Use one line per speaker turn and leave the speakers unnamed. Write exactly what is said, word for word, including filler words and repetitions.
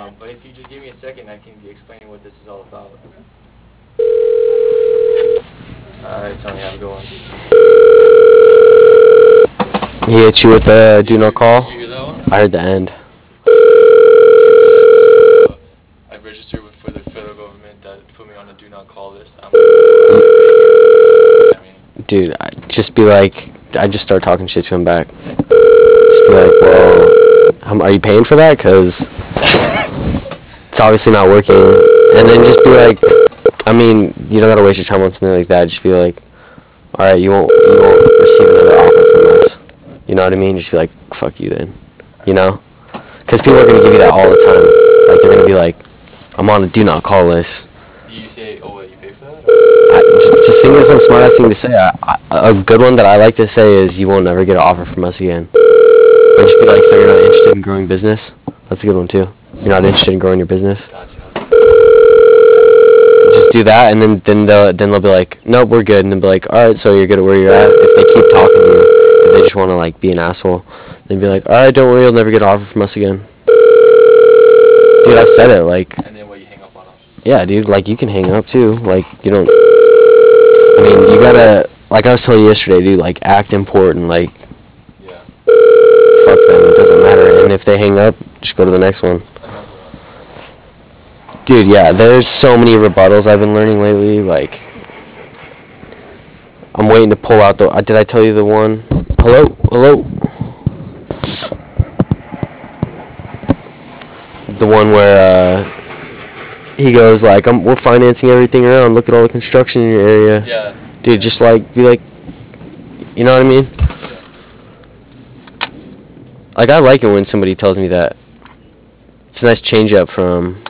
Um, but if you just give me a second, I can explain what this is all about. Alright, Tony, have a good one.
He hit you with the do not call?
Did you hear that one?
I heard the end.
I registered with for the federal government that put me on a do not call list. I'm I mean,
Dude, I just be like, I just start talking shit to him back. Just be like, well, how, are you paying for that? Because it's obviously not working. And then just be like, I mean, you don't gotta waste your time on something like that. Just be like, all right, you won't, you won't receive another offer from us. You know what I mean? Just be like, fuck you then. You know? Because people are gonna give you that all the time. Like they're gonna be like, I'm on a do not call list.
do you say, oh wait, you pay for that?
I, just, just think of some smart ass thing to say. I, I, a good one that I like to say is, you won't never get an offer from us again. Or just be like, so you're not interested in growing business? That's a good one too. You're not interested in growing your business?
Gotcha.
Just do that, and then then they'll then they'll be like, nope, we're good, and then be like, all right, so you're good at where you're at. If they keep talking to you, if they just want to like be an asshole, then be like, all right, don't worry, you'll never get an offer from us again. Dude, I've said it, like.
And then what, you hang up on them?
Yeah, dude, like you can hang up too. Like you don't. I mean, you gotta. Like I was telling you yesterday, dude. Like act important. Like.
Yeah.
Fuck them. It doesn't matter. And if they hang up, just go to the next one. Dude, yeah, there's so many rebuttals I've been learning lately. Like, I'm waiting to pull out the. Uh, did I tell you the one? Hello, hello. The one where uh, he goes like, I'm, "We're financing everything around. Look at all the construction in your area."
Yeah.
Dude, just like be like, you know what I mean? Like I like it when somebody tells me that. It's a nice change up from